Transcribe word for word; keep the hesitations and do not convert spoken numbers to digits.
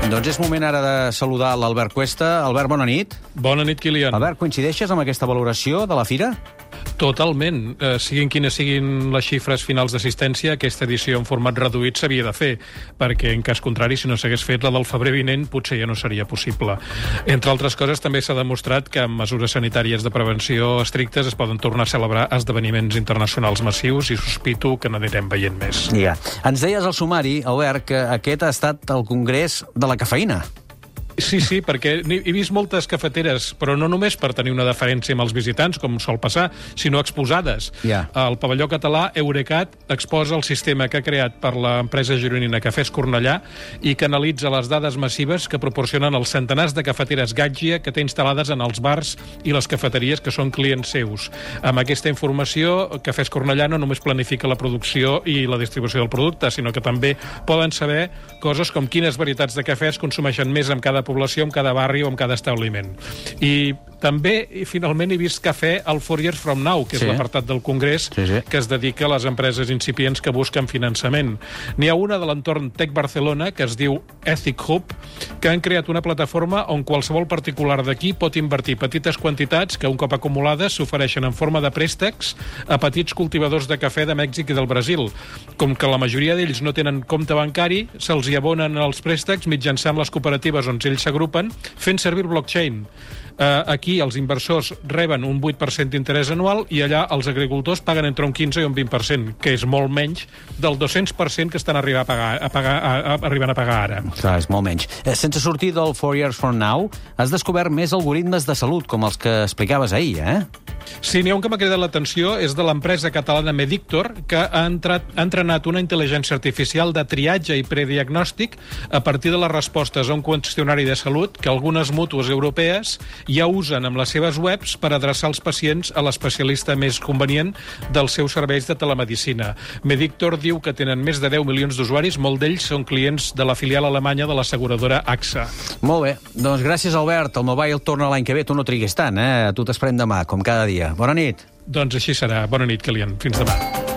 Doncs és moment ara de saludar l'Albert Cuesta. Albert, bona nit. Bona nit, Kilian. Albert, coincideixes amb aquesta valoració de la fira? Totalment. Eh, siguin quines siguin les xifres finals d'assistència, aquesta edició en format reduït s'havia de fer, perquè en cas contrari, si no s'hagués fet, la del febrer vinent potser ja no seria possible. Entre altres coses, també s'ha demostrat que amb mesures sanitàries de prevenció estrictes es poden tornar a celebrar esdeveniments internacionals massius i sospito que n'anirem veient més. Ja. Ens deies al sumari, Albert, que aquest ha estat el congrés de la cafeïna. Sí, sí, perquè he vist moltes cafeteres, però no només per tenir una deferència amb els visitants, com sol passar, sinó exposades. Ja. El pavelló català, Eurecat, exposa el sistema que ha creat per l'empresa gironina Cafès Cornellà i que analitza les dades massives que proporcionen els centenars de cafeteres Gaggia que té instal·lades en els bars i les cafeteries que són clients seus. Amb aquesta informació, Cafès Cornellà no només planifica la producció i la distribució del producte, sinó que també poden saber coses com quines varietats de cafè es consumeixen més en cada població, en cada barri o en cada establiment. I també, i finalment, he vist cafè al Four Years From Now, que és sí. l'apartat del Congrés sí, sí. que es dedica a les empreses incipients que busquen finançament. N'hi ha una de l'entorn Tech Barcelona, que es diu Ethic Hub, que han creat una plataforma on qualsevol particular d'aquí pot invertir petites quantitats que, un cop acumulades, s'ofereixen en forma de préstecs a petits cultivadors de cafè de Mèxic i del Brasil. Com que la majoria d'ells no tenen compte bancari, se'ls hi abonen els préstecs mitjançant les cooperatives on ells s'agrupen, fent servir blockchain. Uh, aquí els inversors reben un vuit per cent d'interès anual i allà els agricultors paguen entre un quinze i un vint per cent, que és molt menys del dos-cents per cent que estan arribant a pagar, a pagar, a, a, arribant a pagar ara. Clar, és molt menys. Eh, sense sortir del Four Years From Now, has descobert més algoritmes de salut, com els que explicaves ahir, eh? Sí, n'hi ha un que m'ha cridat l'atenció, és de l'empresa catalana Medictor, que ha, entrat, ha entrenat una intel·ligència artificial de triatge i prediagnòstic a partir de les respostes a un qüestionari de salut que algunes mútues europees ja usen amb les seves webs per adreçar els pacients a l'especialista més convenient dels seus serveis de telemedicina. Medictor diu que tenen més de deu milions d'usuaris, molt d'ells són clients de la filial alemanya de l'asseguradora A X A. Molt bé. Doncs gràcies, Albert. El Mobile torna l'any que ve. Tu no triguis tant, eh? Tu t'esperem demà, com cada dia. Bona nit. Doncs així serà. Bona nit, Kilian. Fins demà.